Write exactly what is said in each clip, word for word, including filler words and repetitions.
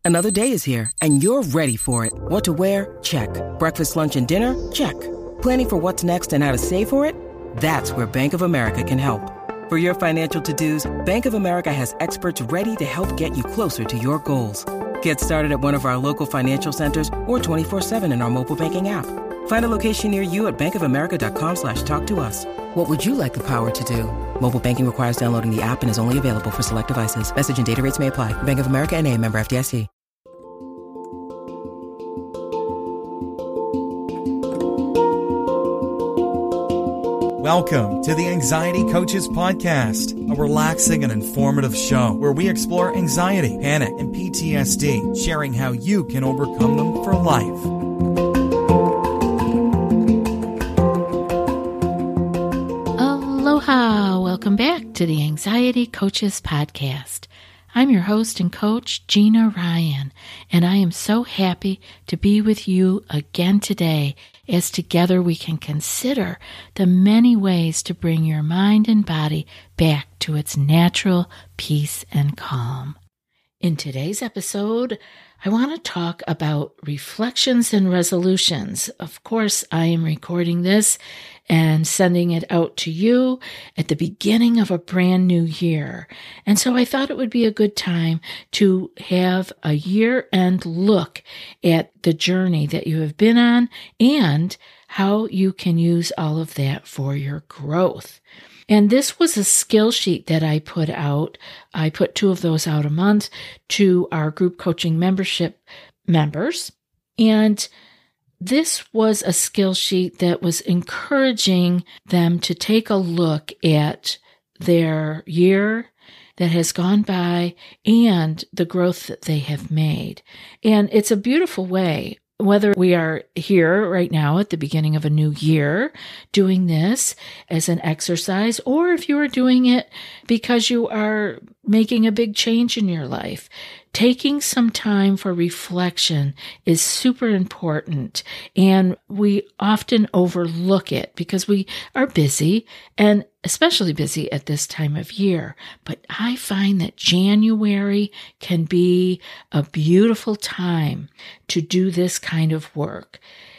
Another day is here, and you're ready for it. What to wear? Check. Breakfast, lunch, and dinner? Check. Planning for what's next and how to save for it? That's where Bank of America can help. For your financial to-dos, Bank of America has experts ready to help get you closer to your goals. Get started at one of our local financial centers or twenty-four seven in our mobile banking app. Find a location near you at bankofamerica.com slash talk to us. What would you like the power to do? Mobile banking requires downloading the app and is only available for select devices. Message and data rates may apply. Bank of America N A, member F D I C. Welcome to the Anxiety Coaches Podcast, a relaxing and informative show where we explore anxiety, panic, and P T S D, sharing how you can overcome them for life. Aloha! Welcome back to the Anxiety Coaches Podcast. I'm your host and coach, Gina Ryan, and I am so happy to be with you again today as together we can consider the many ways to bring your mind and body back to its natural peace and calm. In today's episode, I want to talk about reflections and resolutions. Of course, I am recording this and sending it out to you at the beginning of a brand new year. And so I thought it would be a good time to have a year-end look at the journey that you have been on and how you can use all of that for your growth. And this was a skill sheet that I put out. I put two of those out a month to our group coaching membership members. And this was a skill sheet that was encouraging them to take a look at their year that has gone by and the growth that they have made. And it's a beautiful way. Whether we are here right now at the beginning of a new year doing this as an exercise, or if you are doing it because you are making a big change in your life, taking some time for reflection is super important. And we often overlook it because we are busy, and especially busy at this time of year. But I find that January can be a beautiful time to do this kind of work.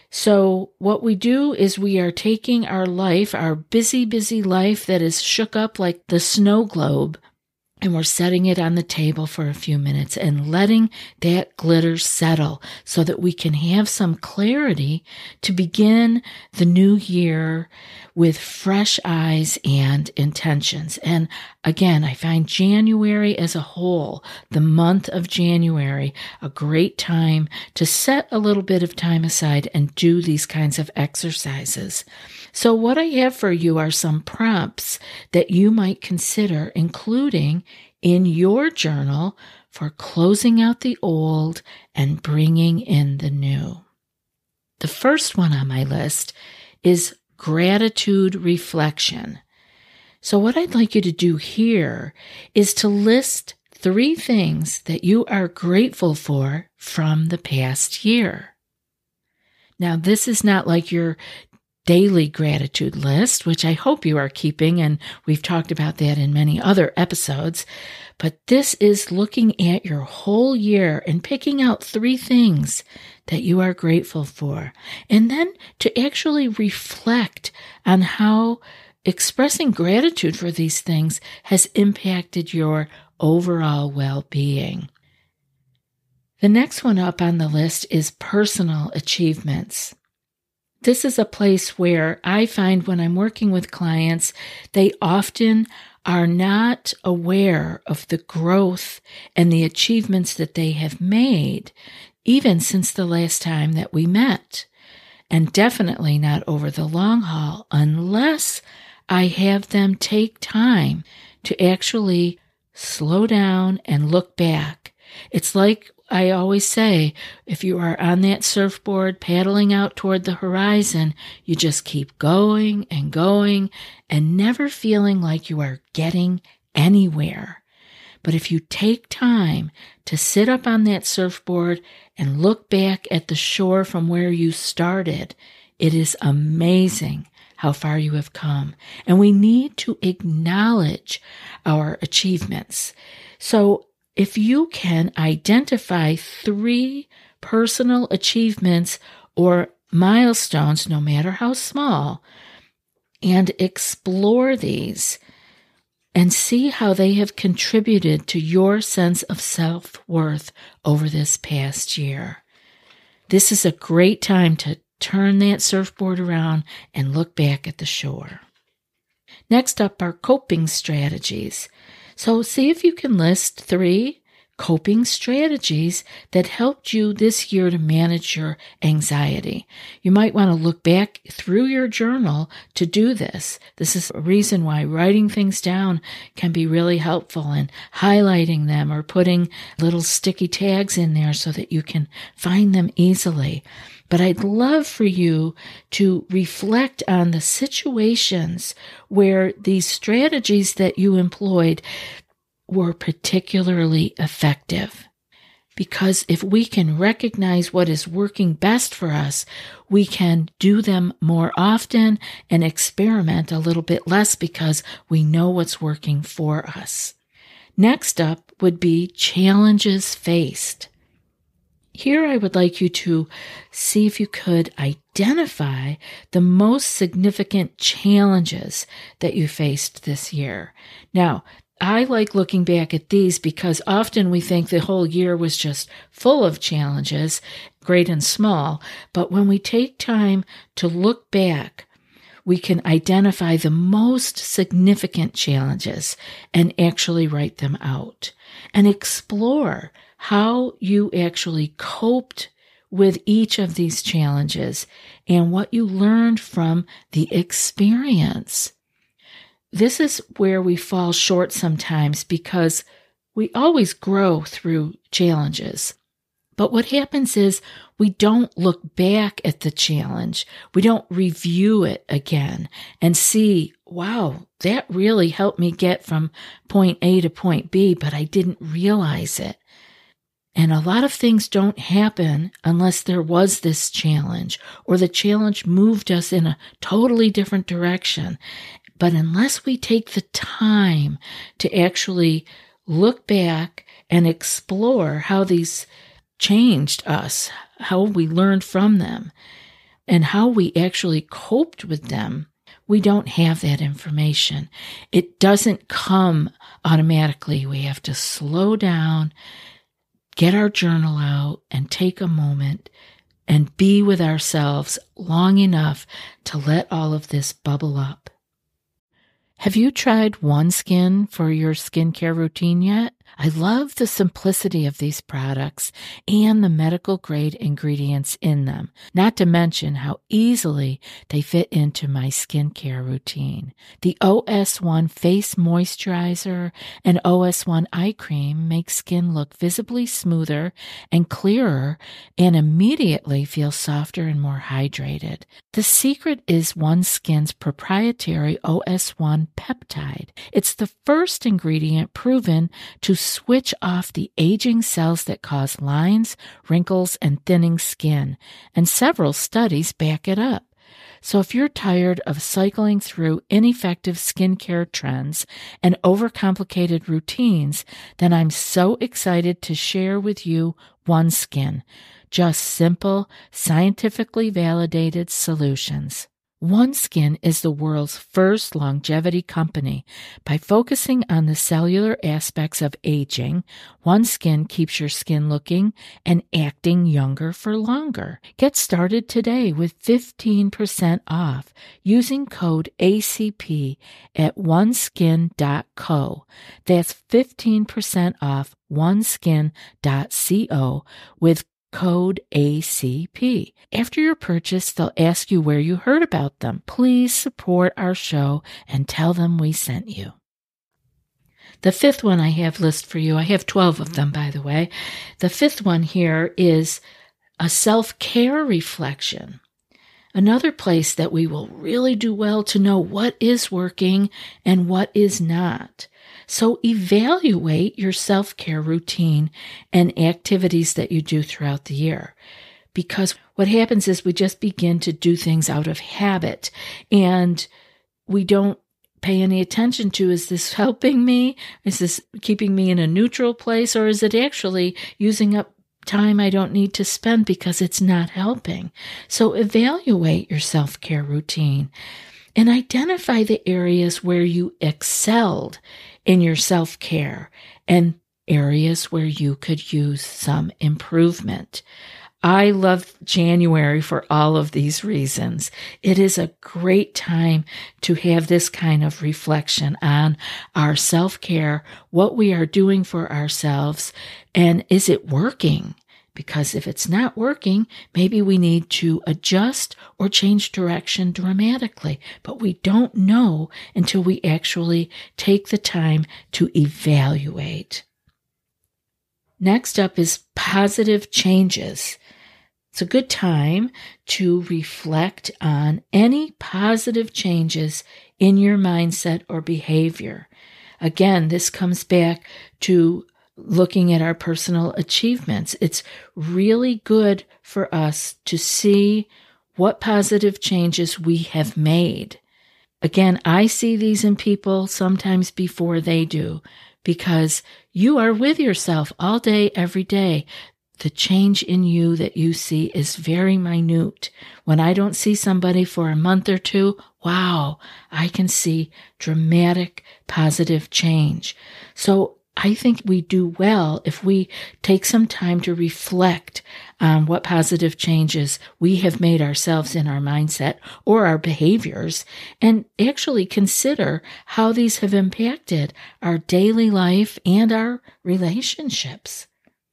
So what we do is we are taking our life, our busy, busy life that is shook up like the snow globe, and we're setting it on the table for a few minutes and letting that glitter settle so that we can have some clarity to begin the new year with fresh eyes and intentions. And again, I find January as a whole, the month of January, a great time to set a little bit of time aside and do these kinds of exercises. So what I have for you are some prompts that you might consider including in your journal for closing out the old and bringing in the new. The first one on my list is gratitude reflection. So what I'd like you to do here is to list three things that you are grateful for from the past year. Now, this is not like your daily gratitude list, which I hope you are keeping, and we've talked about that in many other episodes. But this is looking at your whole year and picking out three things that you are grateful for, and then to actually reflect on how expressing gratitude for these things has impacted your overall well-being. The next one up on the list is personal achievements. This is a place where I find when I'm working with clients, they often are not aware of the growth and the achievements that they have made, even since the last time that we met, and definitely not over the long haul, unless I have them take time to actually slow down and look back. It's like I always say, if you are on that surfboard paddling out toward the horizon, you just keep going and going and never feeling like you are getting anywhere. But if you take time to sit up on that surfboard and look back at the shore from where you started, it is amazing how far you have come. And we need to acknowledge our achievements. So if you can identify three personal achievements or milestones, no matter how small, and explore these and see how they have contributed to your sense of self-worth over this past year. This is a great time to turn that surfboard around and look back at the shore. Next up are coping strategies. So see if you can list three coping strategies that helped you this year to manage your anxiety. You might want to look back through your journal to do this. This is a reason why writing things down can be really helpful, and highlighting them or putting little sticky tags in there so that you can find them easily. But I'd love for you to reflect on the situations where these strategies that you employed were particularly effective. Because if we can recognize what is working best for us, we can do them more often and experiment a little bit less because we know what's working for us. Next up would be challenges faced. Here I would like you to see if you could identify the most significant challenges that you faced this year. Now, I like looking back at these because often we think the whole year was just full of challenges, great and small. But when we take time to look back, we can identify the most significant challenges and actually write them out and explore how you actually coped with each of these challenges and what you learned from the experience. This is where we fall short sometimes because we always grow through challenges. But what happens is we don't look back at the challenge. We don't review it again and see, wow, that really helped me get from point A to point B, but I didn't realize it. And a lot of things don't happen unless there was this challenge or the challenge moved us in a totally different direction. But unless we take the time to actually look back and explore how these changed us, how we learned from them, and how we actually coped with them, we don't have that information. It doesn't come automatically. We have to slow down, get our journal out, and take a moment and be with ourselves long enough to let all of this bubble up. Have you tried OneSkin for your skincare routine yet? I love the simplicity of these products and the medical grade ingredients in them, not to mention how easily they fit into my skincare routine. The O S one Face Moisturizer and O S one Eye Cream make skin look visibly smoother and clearer and immediately feel softer and more hydrated. The secret is OneSkin's proprietary O S one peptide. It's the first ingredient proven to switch off the aging cells that cause lines, wrinkles, and thinning skin, and several studies back it up. So if you're tired of cycling through ineffective skincare trends and overcomplicated routines, then I'm so excited to share with you OneSkin, just simple, scientifically validated solutions. OneSkin is the world's first longevity company. By focusing on the cellular aspects of aging, OneSkin keeps your skin looking and acting younger for longer. Get started today with fifteen percent off using code A C P at one skin dot co. That's fifteen percent off one skin dot co with code A C P. After your purchase, they'll ask you where you heard about them. Please support our show and tell them we sent you. The fifth one I have listed for you, I have twelve of them, by the way. The fifth one here is a self-care reflection. Another place that we will really do well to know what is working and what is not. So evaluate your self-care routine and activities that you do throughout the year. Because what happens is we just begin to do things out of habit and we don't pay any attention to, is this helping me? Is this keeping me in a neutral place? Or is it actually using up time I don't need to spend because it's not helping? So evaluate your self-care routine and identify the areas where you excelled in your self-care and areas where you could use some improvement. I love January for all of these reasons. It is a great time to have this kind of reflection on our self-care, what we are doing for ourselves, and is it working? Because if it's not working, maybe we need to adjust or change direction dramatically. But we don't know until we actually take the time to evaluate. Next up is positive changes. It's a good time to reflect on any positive changes in your mindset or behavior. Again, this comes back to looking at our personal achievements. It's really good for us to see what positive changes we have made. Again, I see these in people sometimes before they do, because you are with yourself all day, every day. The change in you that you see is very minute. When I don't see somebody for a month or two, wow, I can see dramatic positive change. So I think we do well if we take some time to reflect on what positive changes we have made ourselves in our mindset or our behaviors, and actually consider how these have impacted our daily life and our relationships.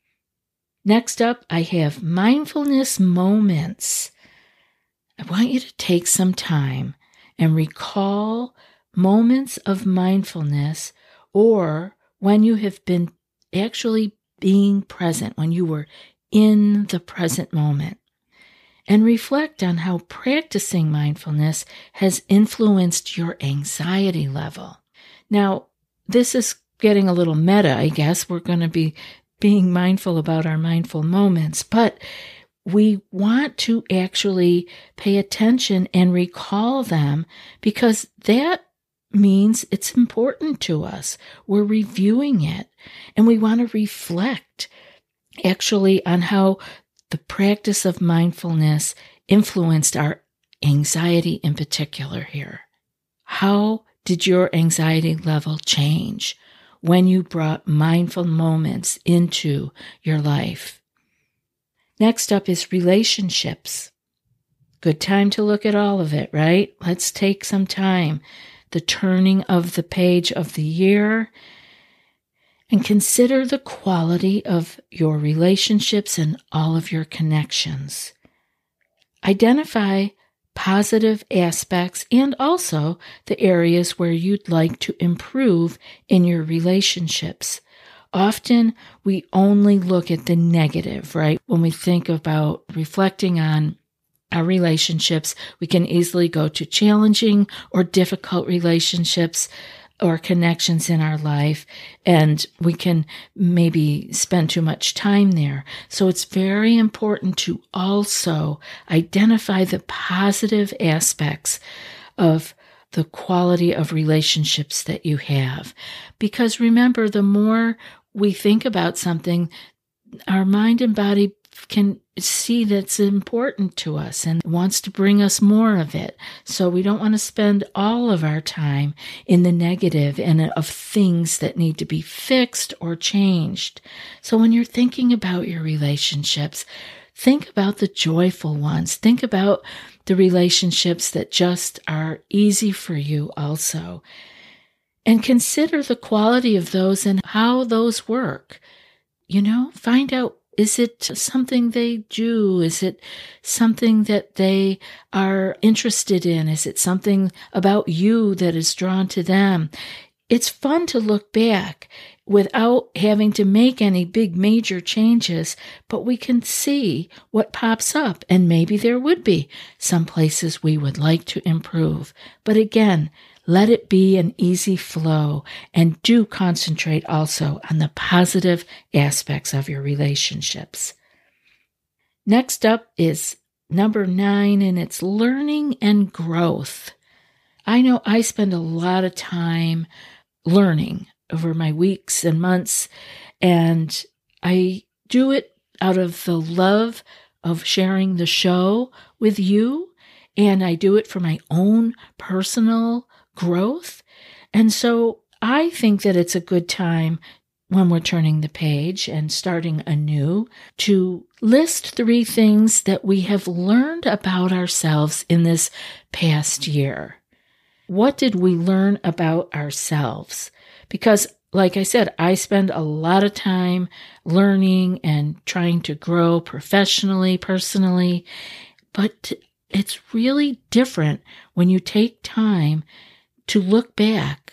Next up, I have mindfulness moments. I want you to take some time and recall moments of mindfulness, or when you have been actually being present, when you were in the present moment, and reflect on how practicing mindfulness has influenced your anxiety level. Now, this is getting a little meta, I guess. We're going to be being mindful about our mindful moments, but we want to actually pay attention and recall them, because that means it's important to us. We're reviewing it, and we want to reflect actually on how the practice of mindfulness influenced our anxiety in particular here. How did your anxiety level change when you brought mindful moments into your life? Next up is relationships. Good time to look at all of it, right? Let's take some time, the turning of the page of the year, and consider the quality of your relationships and all of your connections. Identify positive aspects and also the areas where you'd like to improve in your relationships. Often we only look at the negative, right? When we think about reflecting on our relationships, we can easily go to challenging or difficult relationships or connections in our life, and we can maybe spend too much time there. So it's very important to also identify the positive aspects of the quality of relationships that you have. Because remember, the more we think about something, our mind and body can see that's important to us and wants to bring us more of it. So we don't want to spend all of our time in the negative and of things that need to be fixed or changed. So when you're thinking about your relationships, think about the joyful ones. Think about the relationships that just are easy for you also. And consider the quality of those and how those work. You know, find out, is it something they do? Is it something that they are interested in? Is it something about you that is drawn to them? It's fun to look back without having to make any big major changes, but we can see what pops up, and maybe there would be some places we would like to improve. But again, let it be an easy flow, and do concentrate also on the positive aspects of your relationships. Next up is number nine, and it's learning and growth. I know I spend a lot of time learning over my weeks and months, and I do it out of the love of sharing the show with you, and I do it for my own personal growth. And so I think that it's a good time when we're turning the page and starting anew to list three things that we have learned about ourselves in this past year. What did we learn about ourselves? Because, like I said, I spend a lot of time learning and trying to grow professionally, personally, but it's really different when you take time to look back.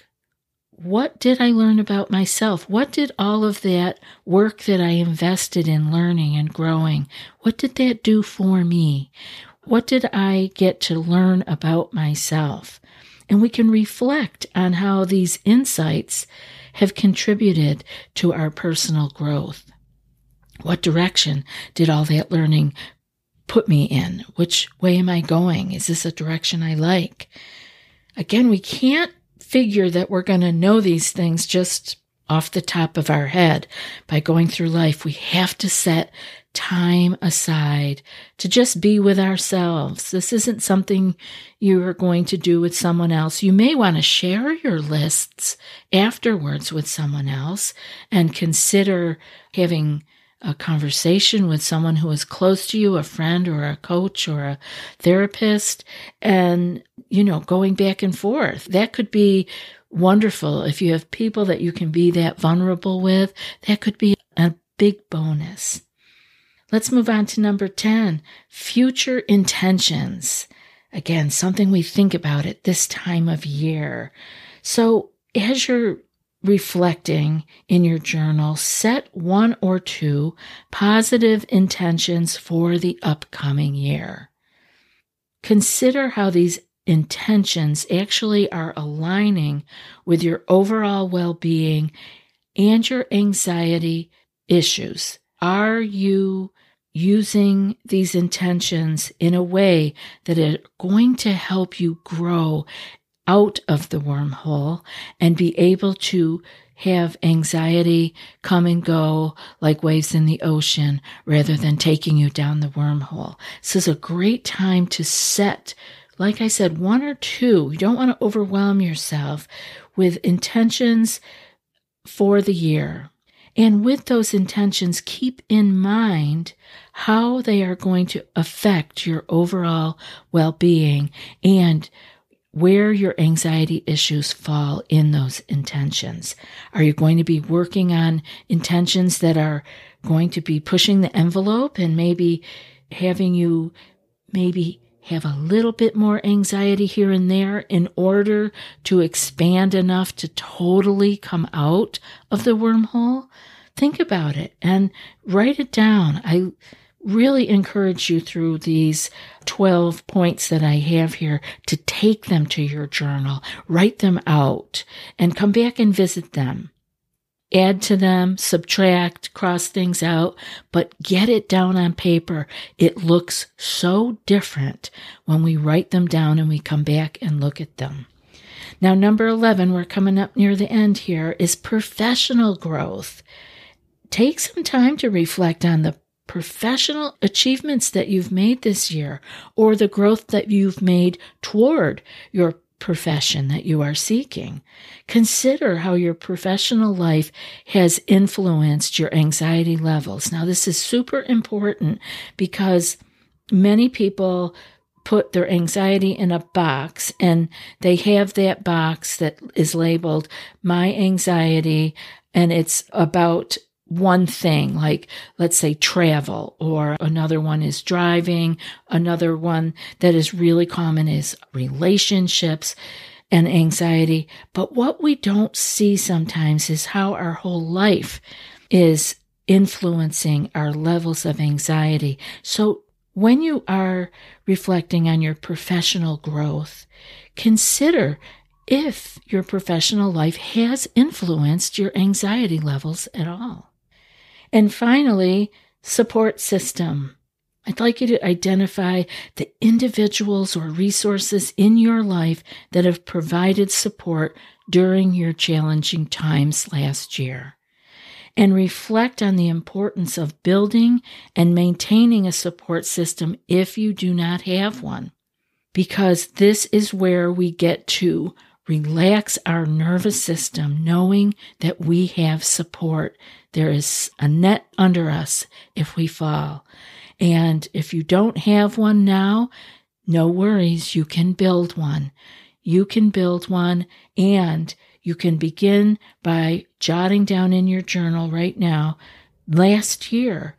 What did I learn about myself? What did all of that work that I invested in learning and growing, what did that do for me? What did I get to learn about myself? And we can reflect on how these insights have contributed to our personal growth. What direction did all that learning put me in? Which way am I going? Is this a direction I like? Again, we can't figure that we're going to know these things just off the top of our head by going through life. We have to set time aside to just be with ourselves. This isn't something you are going to do with someone else. You may want to share your lists afterwards with someone else and consider having a conversation with someone who is close to you, a friend or a coach or a therapist, and, you know, going back and forth. That could be wonderful. If you have people that you can be that vulnerable with, that could be a big bonus. Let's move on to number ten, future intentions. Again, something we think about at this time of year. So as you're reflecting in your journal, set one or two positive intentions for the upcoming year. Consider how these intentions actually are aligning with your overall well-being and your anxiety issues. Are you using these intentions in a way that are going to help you grow out of the wormhole and be able to have anxiety come and go like waves in the ocean rather than taking you down the wormhole? This is a great time to set, like I said, one or two. You don't want to overwhelm yourself with intentions for the year. And with those intentions, keep in mind how they are going to affect your overall well-being and where your anxiety issues fall in those intentions. Are you going to be working on intentions that are going to be pushing the envelope and maybe having you maybe have a little bit more anxiety here and there in order to expand enough to totally come out of the wormhole? Think about it and write it down. I really encourage you through these twelve points that I have here to take them to your journal, write them out, and come back and visit them. Add to them, subtract, cross things out, but get it down on paper. It looks so different when we write them down and we come back and look at them. Now, number eleven, we're coming up near the end here, is professional growth. Take some time to reflect on the professional achievements that you've made this year or the growth that you've made toward your profession that you are seeking. Consider how your professional life has influenced your anxiety levels. Now, this is super important because many people put their anxiety in a box and they have that box that is labeled my anxiety, and it's about one thing, like let's say travel, or another one is driving. Another one that is really common is relationships and anxiety. But what we don't see sometimes is how our whole life is influencing our levels of anxiety. So when you are reflecting on your professional growth, consider if your professional life has influenced your anxiety levels at all. And finally, support system. I'd like you to identify the individuals or resources in your life that have provided support during your challenging times last year. And reflect on the importance of building and maintaining a support system if you do not have one. Because this is where we get to relax our nervous system, knowing that we have support. There is a net under us if we fall. And if you don't have one now, no worries, you can build one. You can build one, and you can begin by jotting down in your journal right now, last year,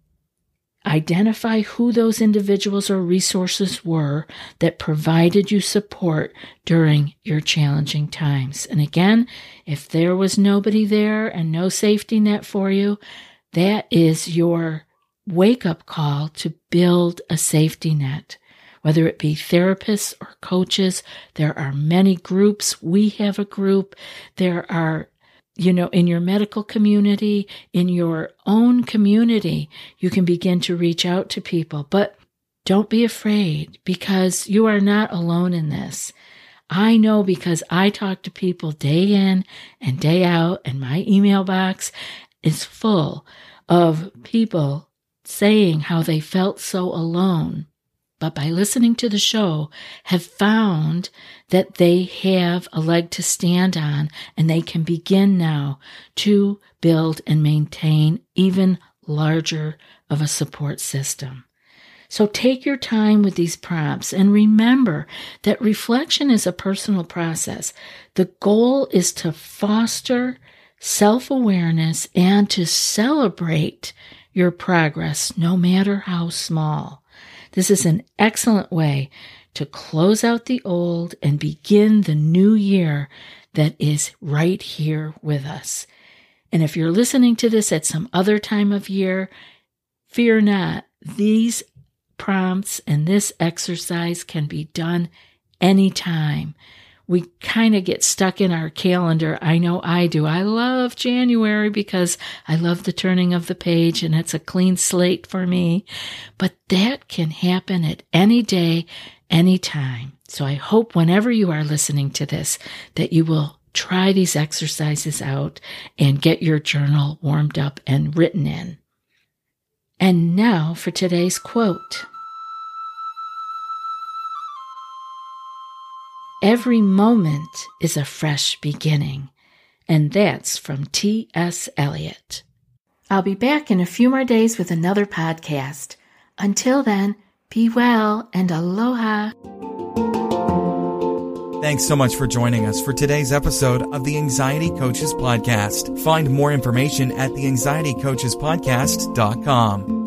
identify who those individuals or resources were that provided you support during your challenging times. And again, if there was nobody there and no safety net for you, that is your wake-up call to build a safety net. Whether it be therapists or coaches, there are many groups. We have a group. There are, you know, in your medical community, in your own community, you can begin to reach out to people. But don't be afraid, because you are not alone in this. I know, because I talk to people day in and day out, and my email box is full of people saying how they felt so alone, but by listening to the show have found that they have a leg to stand on, and they can begin now to build and maintain even larger of a support system. So take your time with these prompts, and remember that reflection is a personal process. The goal is to foster self-awareness and to celebrate your progress, no matter how small. This is an excellent way to close out the old and begin the new year that is right here with us. And if you're listening to this at some other time of year, fear not. These prompts and this exercise can be done anytime. We kind of get stuck in our calendar. I know I do. I love January because I love the turning of the page, and it's a clean slate for me. But that can happen at any day, any time. So I hope whenever you are listening to this that you will try these exercises out and get your journal warmed up and written in. And now for today's quote. Every moment is a fresh beginning, and that's from T S Eliot. I'll be back in a few more days with another podcast. Until then, be well and aloha. Thanks so much for joining us for today's episode of the Anxiety Coaches Podcast. Find more information at the anxiety coaches podcast dot com.